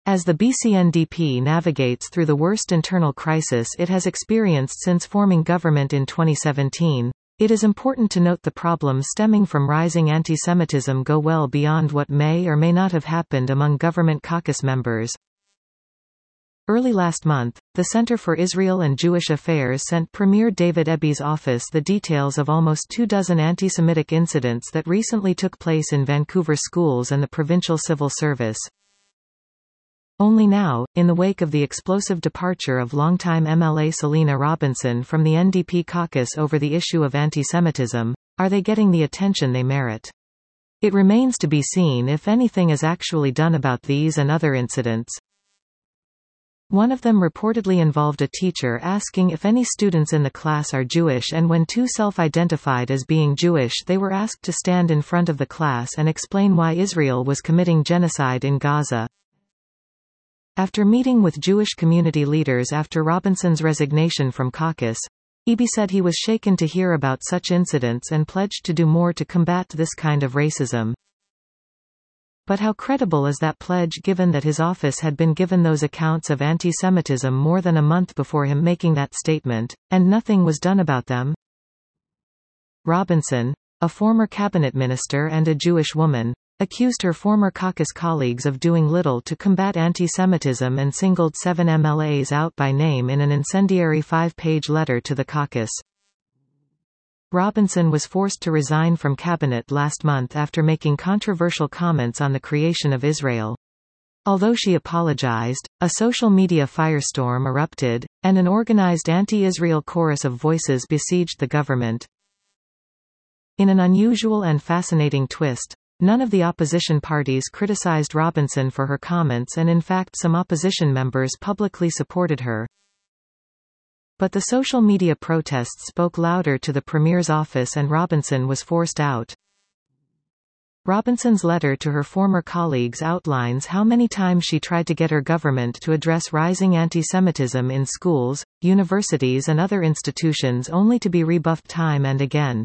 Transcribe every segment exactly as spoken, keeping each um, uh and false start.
As the B C N D P navigates through the worst internal crisis it has experienced since forming government in twenty seventeen, it is important to note the problems stemming from rising anti-Semitism go well beyond what may or may not have happened among government caucus members. Early last month, the Center for Israel and Jewish Affairs sent Premier David Eby's office the details of almost two dozen anti-Semitic incidents that recently took place in Vancouver schools and the provincial civil service. Only now, in the wake of the explosive departure of longtime M L A Selina Robinson from the N D P caucus over the issue of anti-Semitism, are they getting the attention they merit. It remains to be seen if anything is actually done about these and other incidents. One of them reportedly involved a teacher asking if any students in the class are Jewish, and when two self-identified as being Jewish they were asked to stand in front of the class and explain why Israel was committing genocide in Gaza. After meeting with Jewish community leaders after Robinson's resignation from caucus, Eby said he was shaken to hear about such incidents and pledged to do more to combat this kind of racism. But how credible is that pledge given that his office had been given those accounts of anti-Semitism more than a month before him making that statement, and nothing was done about them? Robinson, a former cabinet minister and a Jewish woman, accused her former caucus colleagues of doing little to combat anti-Semitism and singled seven M L As out by name in an incendiary five-page letter to the caucus. Robinson was forced to resign from cabinet last month after making controversial comments on the creation of Israel. Although she apologized, a social media firestorm erupted, and an organized anti-Israel chorus of voices besieged the government. In an unusual and fascinating twist, none of the opposition parties criticized Robinson for her comments, and in fact some opposition members publicly supported her. But the social media protests spoke louder to the Premier's office and Robinson was forced out. Robinson's letter to her former colleagues outlines how many times she tried to get her government to address rising anti-Semitism in schools, universities and other institutions only to be rebuffed time and again.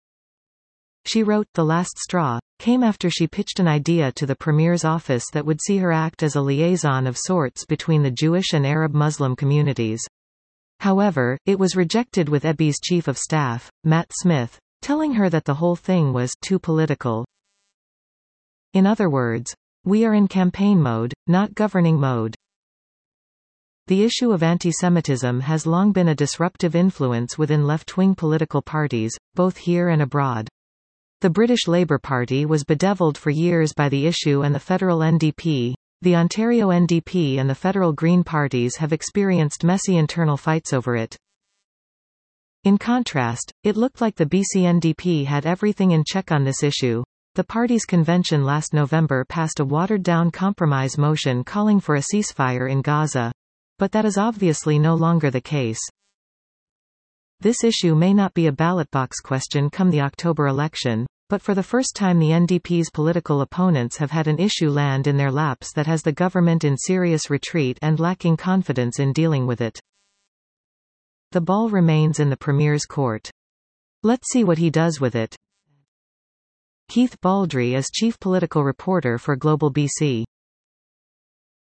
She wrote, "The last straw came after she pitched an idea to the Premier's office that would see her act as a liaison of sorts between the Jewish and Arab Muslim communities. However, it was rejected, with Eby's chief of staff, Matt Smith, telling her that the whole thing was too political. In other words, we are in campaign mode, not governing mode." The issue of anti-Semitism has long been a disruptive influence within left-wing political parties, both here and abroad. The British Labour Party was bedeviled for years by the issue, and the federal N D P, the Ontario N D P and the federal Green parties have experienced messy internal fights over it. In contrast, it looked like the B C N D P had everything in check on this issue. The party's convention last November passed a watered-down compromise motion calling for a ceasefire in Gaza. But that is obviously no longer the case. This issue may not be a ballot box question come the October election, but for the first time the N D P's political opponents have had an issue land in their laps that has the government in serious retreat and lacking confidence in dealing with it. The ball remains in the Premier's court. Let's see what he does with it. Keith Baldry is chief political reporter for Global B C.